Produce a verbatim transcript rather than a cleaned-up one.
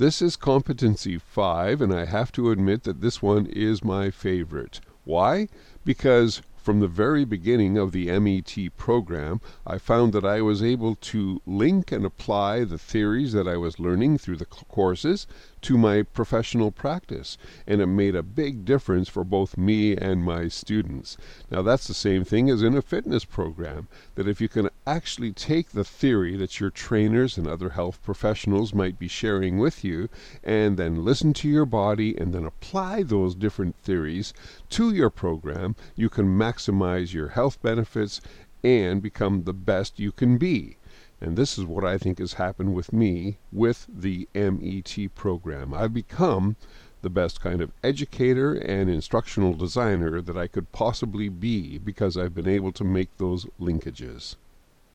This is competency five, and I have to admit that this one is my favorite. Why? Because from the very beginning of the M E T program, I found that I was able to link and apply the theories that I was learning through the courses to my professional practice, and it made a big difference for both me and my students. Now that's the same thing as in a fitness program, that if you can actually take the theory that your trainers and other health professionals might be sharing with you, and then listen to your body and then apply those different theories to your program, you can maximize your health benefits and become the best you can be. And this is what I think has happened with me with the M E T program. I've become the best kind of educator and instructional designer that I could possibly be because I've been able to make those linkages.